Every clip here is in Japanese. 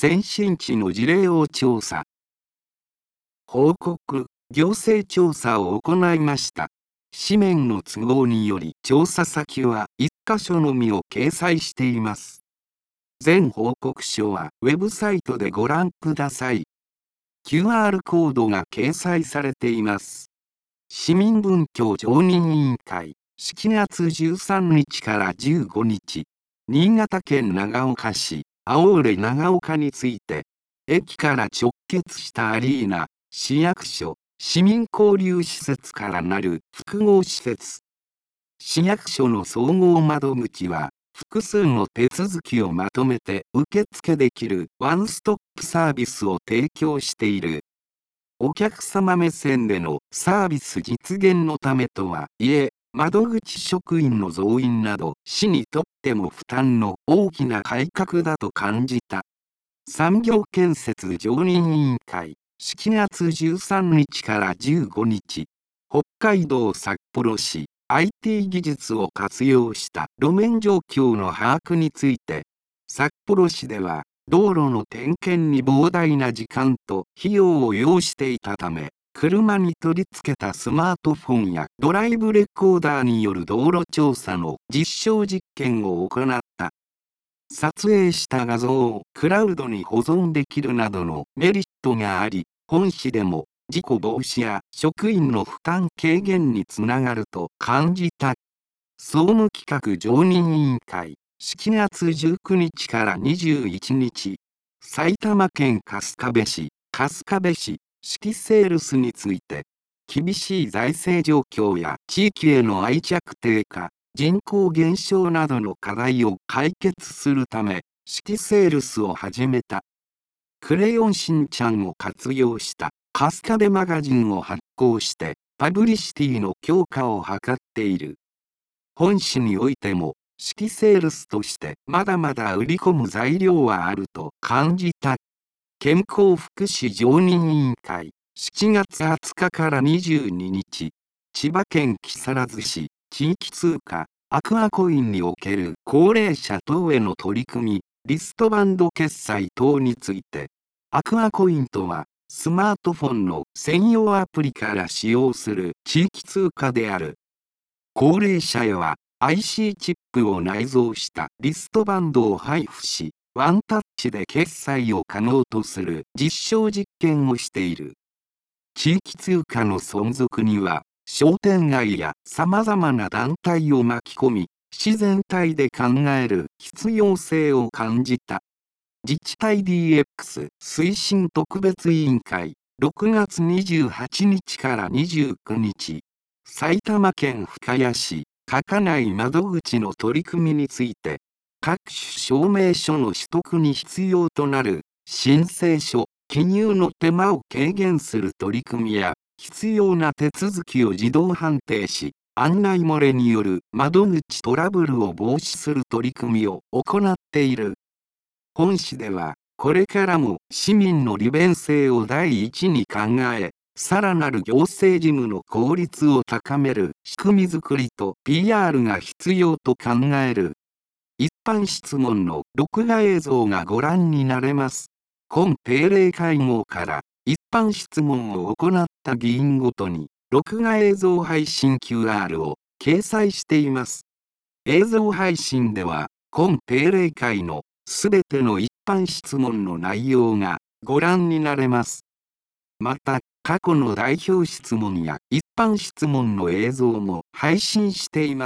先進地の事例を調査。報告、行政調査を行いました。紙面の都合により調査先は1箇所のみを掲載しています。全報告書はウェブサイトでご覧ください。QR コードが掲載されています。市民文教常任委員会、7月13日から15日、新潟県長岡市、青浦長岡について、駅から直結したアリーナ、市役所、市民交流施設からなる複合施設。市役所の総合窓口は、複数の手続きをまとめて受付できるワンストップサービスを提供している。お客様目線でのサービス実現のためとはいえ、窓口職員の増員など市にとっても負担の大きな改革だと感じた。産業建設常任委員会、7月13日から15日、北海道札幌市 IT 技術を活用した路面状況の把握について、札幌市では道路の点検に膨大な時間と費用を要していたため、車に取り付けたスマートフォンやドライブレコーダーによる道路調査の実証実験を行った。撮影した画像をクラウドに保存できるなどのメリットがあり、本市でも事故防止や職員の負担軽減につながると感じた。総務企画常任委員会、7月19日から21日、埼玉県春日部市、シティセールスについて、厳しい財政状況や地域への愛着低下、人口減少などの課題を解決するため、シティセールスを始めた。クレヨンしんちゃんを活用した春日部マガジンを発行して、パブリシティの強化を図っている。本市においても、シティセールスとしてまだまだ売り込む材料はあると感じた。健康福祉常任委員会、7月20日から22日、千葉県木更津市、地域通貨、アクアコインにおける高齢者等への取り組み、リストバンド決済等について、アクアコインとは、スマートフォンの専用アプリから使用する地域通貨である。高齢者へは IC チップを内蔵したリストバンドを配布し、ワンタッチで決済を可能とする実証実験をしている。地域通貨の存続には、商店街や様々な団体を巻き込み、市全体で考える必要性を感じた。自治体 DX 推進特別委員会、6月28日から29日、埼玉県深谷市、書かない窓口の取り組みについて、各種証明書の取得に必要となる申請書、記入の手間を軽減する取り組みや、必要な手続きを自動判定し、案内漏れによる窓口トラブルを防止する取り組みを行っている。本市では、これからも市民の利便性を第一に考え、さらなる行政事務の効率を高める仕組みづくりと PR が必要と考える。一般質問の録画映像がご覧になれます。今定例会合から一般質問を行った議員ごとに録画映像配信 QR を掲載しています。映像配信では今定例会のすべての一般質問の内容がご覧になれます。また、過去の代表質問や一般質問の映像も配信しています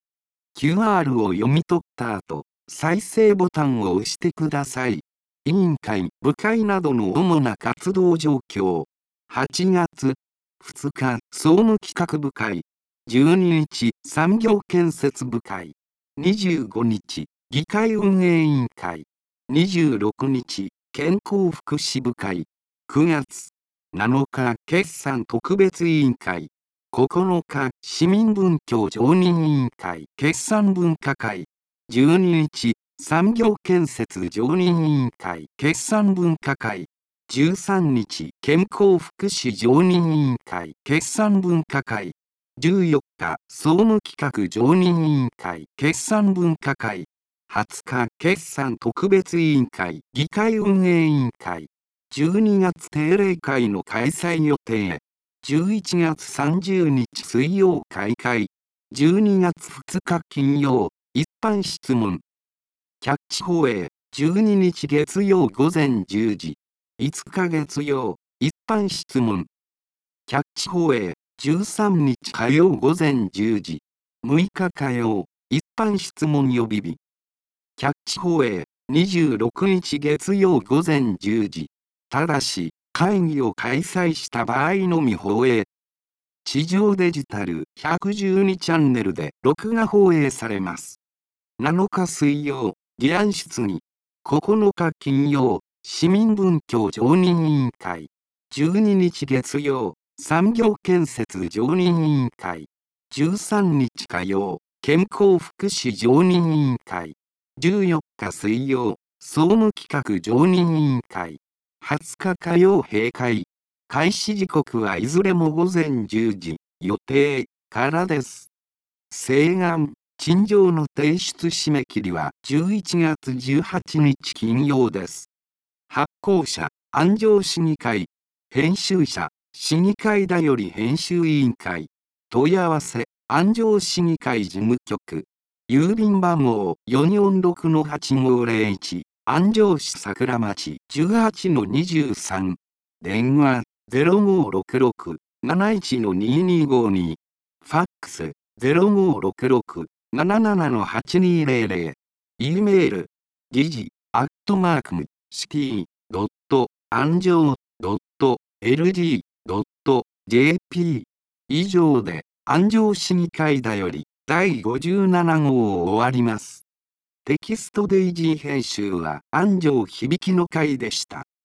。QR を読み取った後、再生ボタンを押してください。委員会、部会などの主な活動状況。8月2日、総務企画部会。12日、産業建設部会。25日、議会運営委員会。26日、健康福祉部会。9月7日、決算特別委員会。9日、市民文教常任委員会決算分科会。12日、産業建設常任委員会決算分科会。13日、健康福祉常任委員会決算分科会。14日、総務企画常任委員会決算分科会。 20日決算特別委員会議会運営委員会12月定例会の開催予定。11月30日水曜開会。12月2日金曜一般質問。キャッチ放映12日月曜午前10時。5日月曜一般質問。キャッチ放映13日火曜午前10時。6日火曜一般質問予備日。キャッチ放映26日月曜午前10時。ただし、会議を開催した場合のみ放映。地上デジタル112チャンネルで録画放映されます。7日水曜、議案質疑。9日金曜、市民文教常任委員会。12日月曜、産業建設常任委員会。13日火曜、健康福祉常任委員会。14日水曜、総務企画常任委員会。20日火曜閉会。開始時刻はいずれも午前10時予定からです。請願、陳情の提出締め切りは11月18日金曜です。発行者、安城市議会。編集者、市議会だより編集委員会。問い合わせ、安城市議会事務局。郵便番号446-8501。安城市桜町 18-23。電話0566-71-2252。ファックス0566-77-8200。E メール、時事、city@anjo.ld.jp。以上で、安城市議会だより、第57号を終わります。テキストデイジー編集は安城響の会でした。